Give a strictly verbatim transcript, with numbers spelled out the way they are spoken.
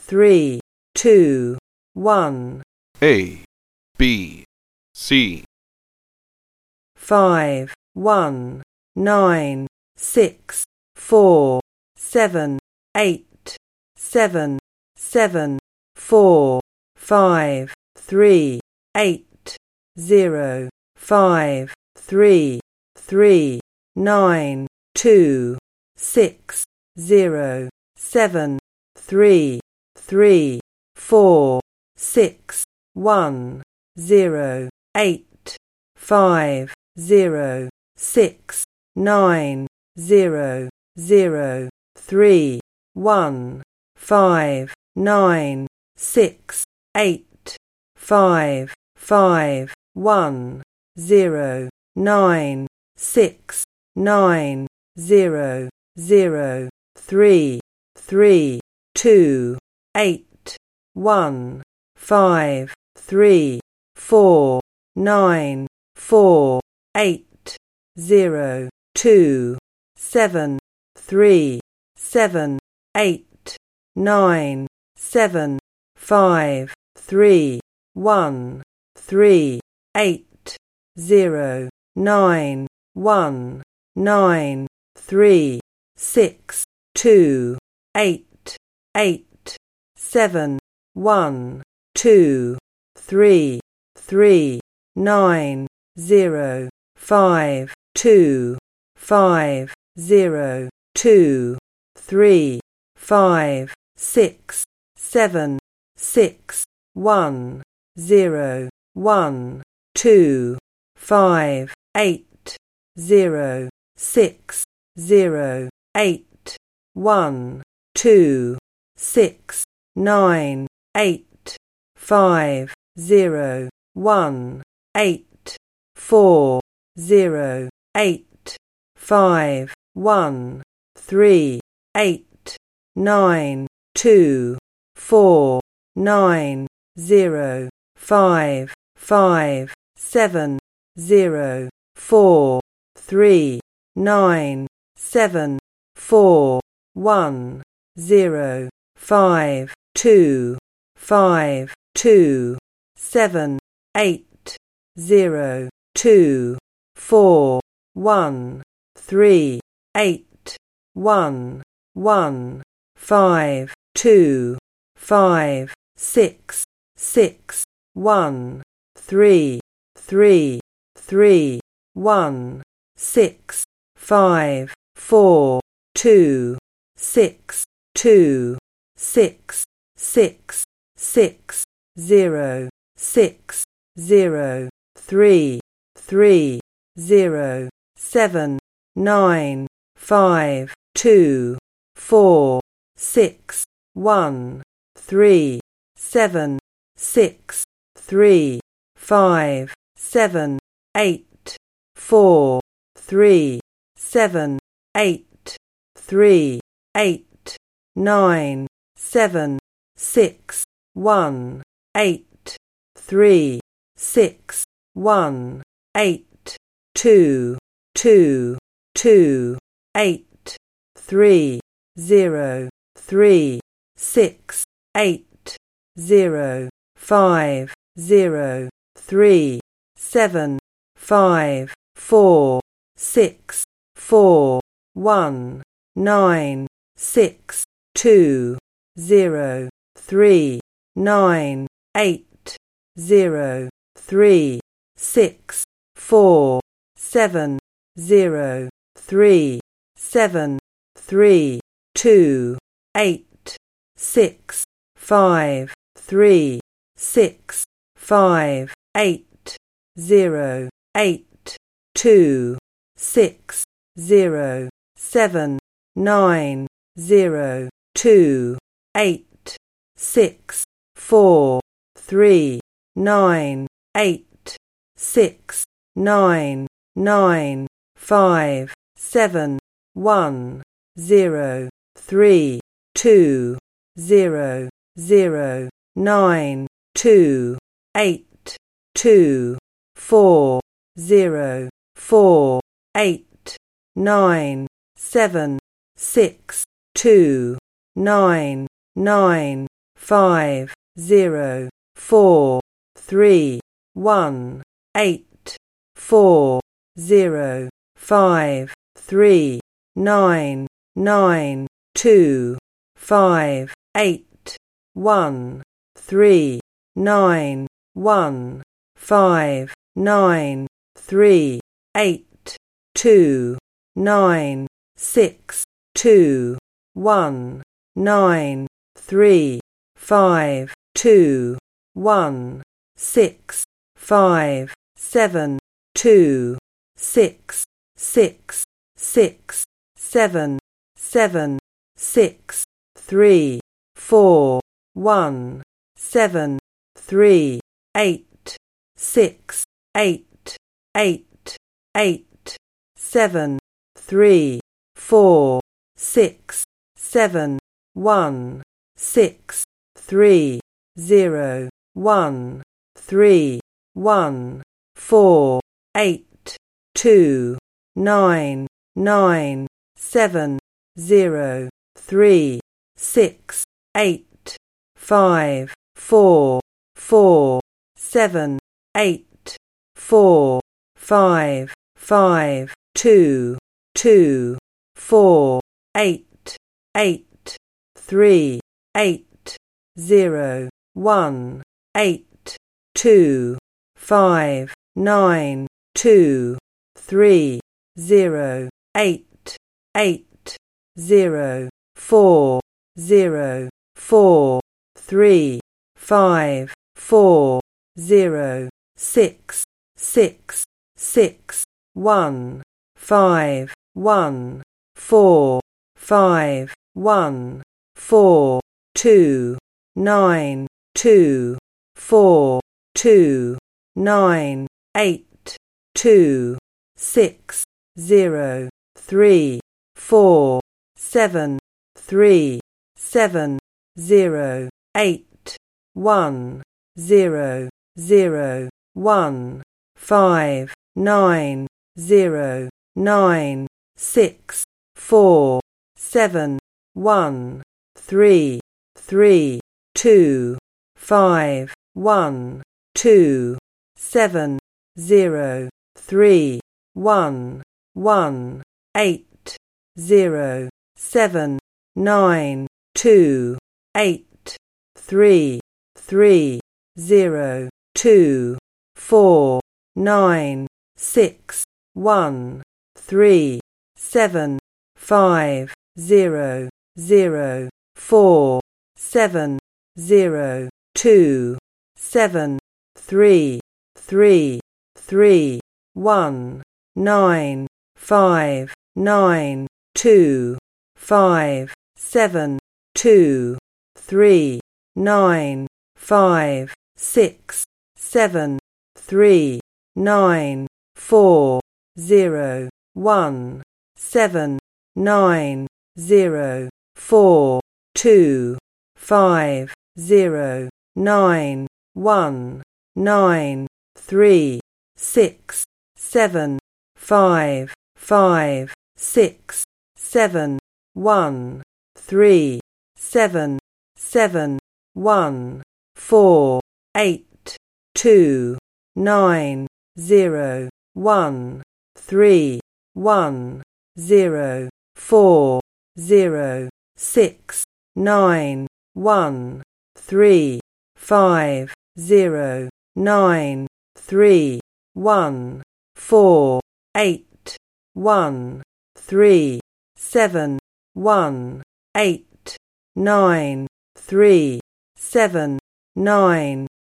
three, two, one. A, B, C. Five, one, nine, six, four, seven, eight, seven, seven, four, five, three, eight, zero, five, three, three, nine, two, six, zero, seven, three, three, four, six, one, zero, eight, five, zero, six, nine, zero, zero, three, one, five, nine, six, eight, five, five, one, zero, nine, six, nine, zero, zero, three, three, two, eight, one, five, three, four, nine, four, eight, zero, two, seven, three, seven, eight, nine, seven, five, three, one, three, eight, zero, nine, one, nine, three, six, two, eight, eight, seven, one, two, three, three, nine, zero, five, two, five, zero, two, three, five, six, seven, six, one, zero, one, two, five, eight, zero, six, zero, eight, one, two, six, nine, eight, five, zero, one, eight, four, zero, eight, five, one, three, eight, nine, two, four, nine, zero, five, five, seven, zero, four, three, nine, seven, four, one, zero, five, two, five, two, seven, eight, zero, two, four, one, three, eight, one, one, five, two, five, six, six, one, three, three, three, one, six, five, four, two, six, two, six, six, six, zero, six, zero, three, three, zero, seven, nine, five, two, four, six, one, three, seven, six, three, five, seven, eight, four, three, seven, eight, three, eight, nine, seven, six, one, eight, three, six, one, eight, two, two, two, eight, three, zero, three, six, eight, zero, five, zero, three, seven, five, four, six, four, one, nine, six, two, zero, three, nine, eight, zero, three, six, four, seven, zero, three, seven, three, two, eight, six, five, three, six, five, eight, zero, eight, two, six, zero, seven, nine, zero, two, eight, six, four, three, nine, eight, six, nine, nine, five, seven, one, zero, three, two, zero, zero, nine, two, eight, two, four, zero, four, eight, nine, seven, six, two, nine, nine, five, zero, four, three, one, eight, four, zero, five, three, nine, nine, two, five, eight, one, three, nine, one, five, nine, three, eight, two, nine, six, two, one, nine, three, five, two, one, six, five, seven, two, six, six, six, seven, seven, six, three, four, one, seven, three, eight, six, eight, eight, eight, seven, three, four, six, seven, one, six, three, zero, one, three, one, four, eight, two, nine, nine, seven, zero, three, six, eight, five, four, four, seven, eight, four, five, five, two, two, four, eight, eight, three, eight, zero, one, eight, two, five, nine, two, three, zero, eight, eight, zero, four, zero, four, three, five, four, zero, six, six, six, one, five, one, four, five, one, four, two, nine, two, four, two, nine, eight, two, six, zero, three, four, seven, three, seven, zero, eight, one, zero, zero, one, five, nine, zero, nine, six, four, seven, one, three, three, two, five, one, two, seven, zero, three, one, one, eight, zero, seven, nine, two, eight, three, three, zero, two, four, nine, six, one, three, seven, five, zero, zero, four, seven, zero, two, seven, three, three, three, one, nine, five, nine, two, five, seven, two, three, nine, five, six, seven, three, nine, four, zero, one, seven, nine, zero, four, two, five, zero, nine, one, nine, three, six, seven, five, five, six, seven, one, three, seven, seven, one, four, eight, two, nine, zero, one, three, one, zero, four, zero, six, nine, one, three, five, zero, nine, three, one, four, eight, one, three, seven, one, eight, nine, three, seven, nine,